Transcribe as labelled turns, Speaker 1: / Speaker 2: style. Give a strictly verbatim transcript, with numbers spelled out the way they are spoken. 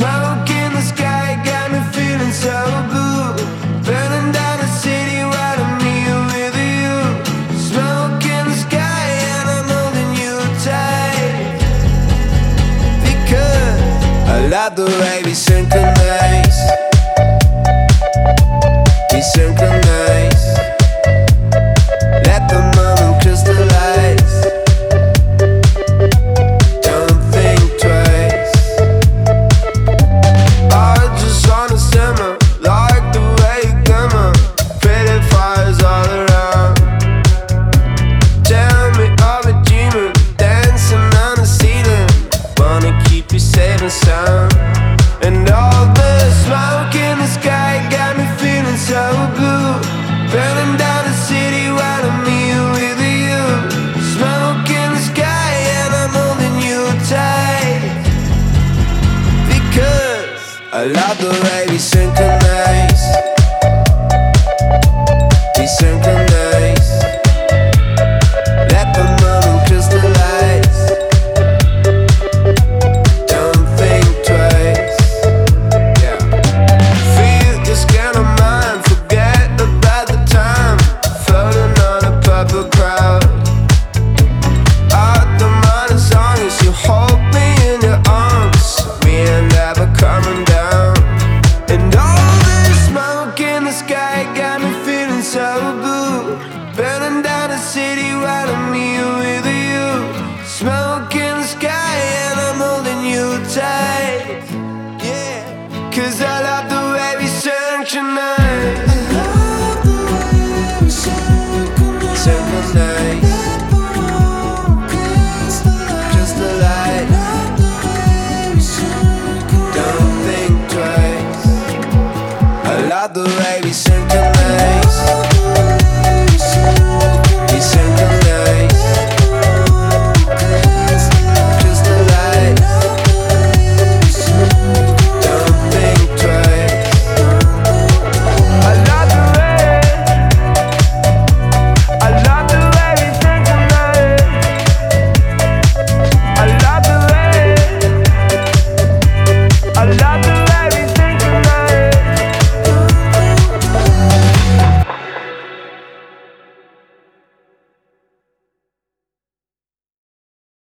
Speaker 1: Smoke in the sky got me feeling so blue. Burning down the city while I'm here with you. Smoke in the sky and I'm holding you tight, because I love the way we synchronize. We synchronize. Let the moment crystallize. Don't think twice. I just wanna simmer like the way you glimmer. Pretty fires all around. Tell me are we dreaming, dancing on the ceiling. Wanna keep you safe and sound. And all the smoke in the sky got me feeling so blue. Burning down the city while I'm here with you. Smoke in the sky and I'm holding you tight, because I love the way we synchronize. We synchronize. Let the moment crystallize. Don't think twice. Yeah. Feel this kind of mind. Forget about the time. Floating on a purple crowd. Out the mind as long as you hold me in your arms. We ain't never coming down. And all this smoke in the sky got me feeling so blue. Burning down the city while I'm here with you. Smoke in the sky and I'm holding you tight. Yeah, 'cause I love the